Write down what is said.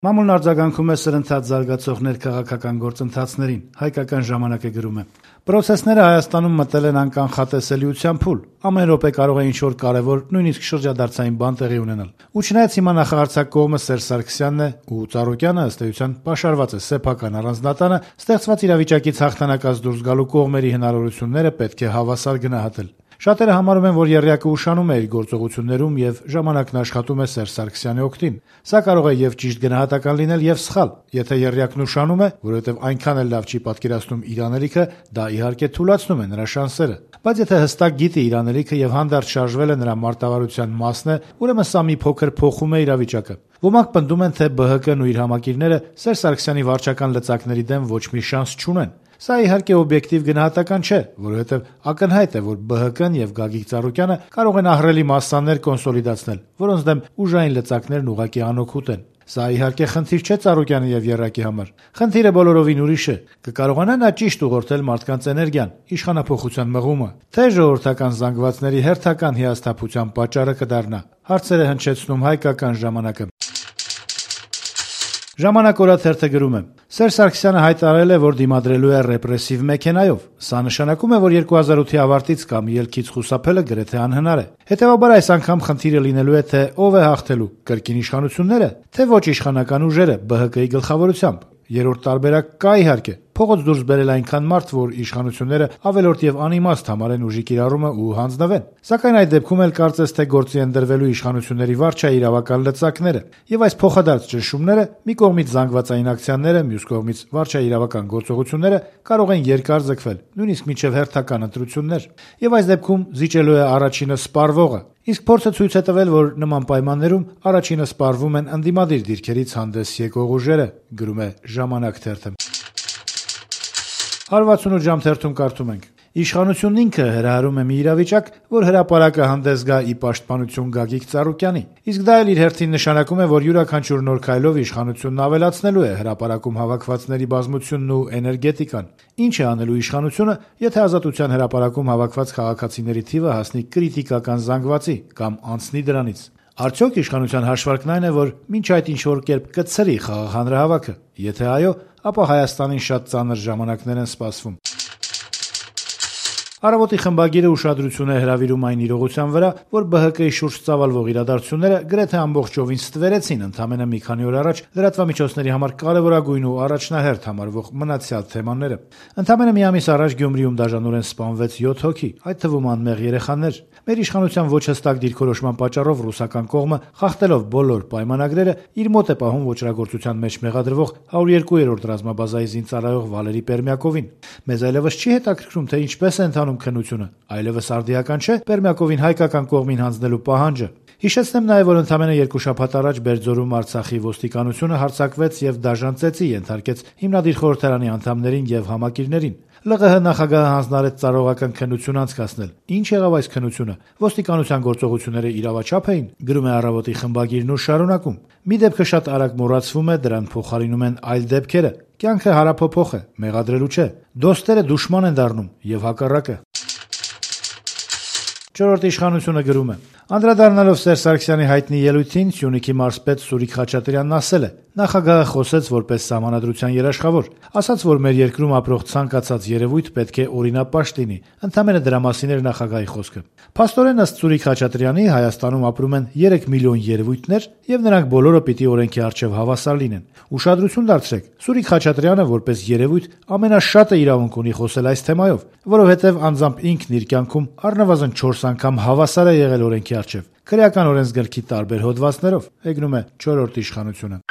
Մամուլն արձագանքում է սրընթաց զարգացող ներքաղաքական գործընթացներին, հայկական ժամանակ է գրում է. Պրոցեսները Հայաստանում մտել են անկանխատեսելիության փուլ, ամեն րոպե կարող է ինչ-որ կարևոր, նույնիսկ շրջադարձային բան տեղի ունենալ։ Ու չնայած հիմա նախարարցակ կողմը Սերժ Սարգսյանն է ու Ծառուկյանը ըստ էության պաշարված է սեփական առանձնատանը, ստեղծված իրավիճակից հաղթանակած դուրս գալու կողմերի հնարավորությունները պետք է հավասար գնահատել։ Շատերը համարում են, որ եռյակը ուշանում է իր գործողություններում եւ ժամանակն աշխատում է Սերժ Սարգսյանի օգտին։ Սա կարող է եւ ճիշտ գնահատական լինել եւ սխալ։ Եթե եռյակն ուշանում է, որովհետեւ այնքան էլ լավ չի պատկերացնում իր անելիքը, դա իհարկե թուլացնում է նրա շանսերը։ Բայց եթե հստակ գիտի իր անելիքը եւ հանդարտ շարժվել է նրա մարտավարության մասն է, ուրեմն սա մի փոքր փոխում է իրավիճակը։ Ոմանք պնդում են, թե ԲՀԿ-ն ու իր համակիրները Սերժ Սարգսյանի վարչական լծակների դեմ ոչ մի շանս չունեն։ Սա իհարկե օբյեկտիվ գնահատական չէ, որովհետև ակնհայտ է, որ ԲՀԿ-ն եւ Գագիկ Ծառուկյանը կարող են ահռելի մասսաներ կոնսոլիդացնել, որոնց դեմ ուժային լծակներն ուղղակի անօգուտ են։ Սա իհարկե խնդիր չէ Ծառուկյանի եւ Եռակի համար։ Խնդիրը բոլորովին ուրիշ է։ Կկարողանա նա ճիշտ ուղղորդել մարդկանց էներգիան, իշխանափոխության մղումը, թե ժողովրդական զանգվածների հերթական հիասթափության պատճառը կդառնա։ Հարցերը հնչեցնում հայկական ժամանակը։ Ժամանակ օրաթերթը գրում է. Սերժ Սարգսյանը հայտարարել է, որ դիմադրելու է ռեպրեսիվ մեքենայով։ Սա նշանակում է, որ 2008-ի ավարտից կամ ելքից խուսափելը գրեթե անհնար է։ Հետևաբար այս անգամ խնդիրը լինելու է, թե ով է հաղթելու՝ կրկին իշխանությունները, թե ոչ իշխանական ուժերը ԲՀԿ-ի գլխավորությամբ։ Երրորդ տարբերակ կա իհարկե։ Փողոց դուրս բերել այնքան մարդ, որ իշխանությունները ավելորդ եւ անիմաստ համարեն ուժի կիրառումը ու հանձնվեն։ Սակայն այդ դեպքում էլ կարծես թե գործի են դրվելու իշխանությունների վարչաիրավական լծակները, եւ այս փոխադարձ ճնշումները՝ մի կողմից զանգվածային ակցիաները, մյուս կողմից վարչաիրավական գործողությունները կարող են երկար ձգվել, նույնիսկ մինչև հերթական ընտրություններ։ Եվ այս դեպքում զիջելու է առաջինը սպառվողը։ Իսկ փորձը ցույց է տվել, որ նման պայմաններում առաջինը սպառվում են ընդդիմադիր դիրքերից հանդես եկող ուժերը, գրում է Ժամանակ թերթը։ 168 ժամ թերթում կարդում ենք. Իշխանությունն ինքը հրահրում է մի իրավիճակ, որ հրապարակը հանդես գա ի պաշտպանություն Գագիկ Ծառուկյանի։ Իսկ դա էլ իր հերթին նշանակում է, որ յուրաքանչյուր նոր քայլով իշխանությունն ավելացնելու է հրապարակում հավաքվածների բազմությունն ու էներգետիկան։ Ինչ է անելու իշխանությունը, եթե Ազատության հրապարակում հավաքված քաղաքացիների թիվը հասնի կրիտիկական զանգվածի կամ անցնի դրանից։ Արդյոք իշխանության հաշվարկն այն է, որ մինչ այդ ինչ-որ կերպ կցրի խաղաղ հանրահավաքը։ Եթե այո, ապա Հայաստանին շատ ծանր ժամանակներ են սպասվում։ Առավոտի խմբագիրը ուշադրություն է հրավիրում այն իրողության վրա, որ ԲՀԿ-ի շուրջ ծավալվող իրադարձությունները գրեթե ամբողջովին ստվերեցին ընդամենը մի քանի օր առաջ լրատվամիջոցների համար կարևորագույն ու առաջնահերթ համարվող մնացյալ թեմաները։ Ընդամենը մի ամիս առաջ Գյումրիում դաժանորեն սպանվեց 7 հոգի, այդ թվում անմեղ երեխաներ։ Մեր իշխանության ոչ հստակ դիրքորոշման պատճառով ռուսական կողմը, խախտելով բոլոր պայմանագրերը, իր մոտ է պահում ոչռագործության մեջ մեղադրվող 102-րդ ռազմաբազայի զինծառայող Վալերի Պերմյակովին։ Մեզ այլևս չի հետաքրքրում, թե ինչպես է ընթանում քննությունը, այլևս արդիական չէ Պերմյակովին հայկական կողմին հանձնելու պահանջը։ Հիշեցնեմ նաև, որ ընդամենը 2 շաբաթ առաջ Բերձորում Արցախի ոստիկանությունը հարձակվեց եւ դաժան ծեծի ենթարկեց հիմնադիր խորհրդարանի անդամներին եւ համակիրներին։ ԼՂՀ նախագահը հանձնարարեց ծառայողական քննություն անցկացնել։ Ինչ եղավ այս քննությունը։ Ոստիկանության գործողությունները իրավաչափ էին, գրում է Առավոտի խմբագիրն ու շարունակում. Մի դեպքը շատ արագ մոռացվում է, դրան փոխարինում են այլ դեպքերը։ Կյանքը հարափոփոխ է, մեղադրելու չէ։ Դոստերը դուշման են դառնում եւ հակառակը։ Չորրորդ իշխանությունը գրում է. Անդրադառնալով Սերժ Սարգսյանի հայտնի ելույթին Սյունիքի մարզպետ Սուրիկ Խաչատրյանն ասել է. Նախագահը խոսեց որպես սահմանադրության երաշխավոր, ասաց, որ մեր երկրում ապրող ցանկացած երևույթ պետք է օրինապաշտ լինի։ Ընդամենը դրա մասին էր նախագահի խոսքը։ Փաստորեն ըստ Սուրիկ Խաչատրյանի Հայաստանում ապրում են 3 միլիոն երևույթներ եւ նրանք բոլորը պիտի օրենքի առջեւ հավասար լինեն։ Ուշադրություն դարձրեք, Սուրիկ Խաչատրյանը որպես երևույթ ամենաշատը իրավունք ունի խոսել այս թեմայով, որովհետեւ անձամբ ինքն իր կյանքում առնվազն 4 անգամ հավասար է եղել օրենքի առջեւ, քրեական օրենսգրքի տարբեր հոդվածներով, եկնում է 4-րդ իշխանությունը։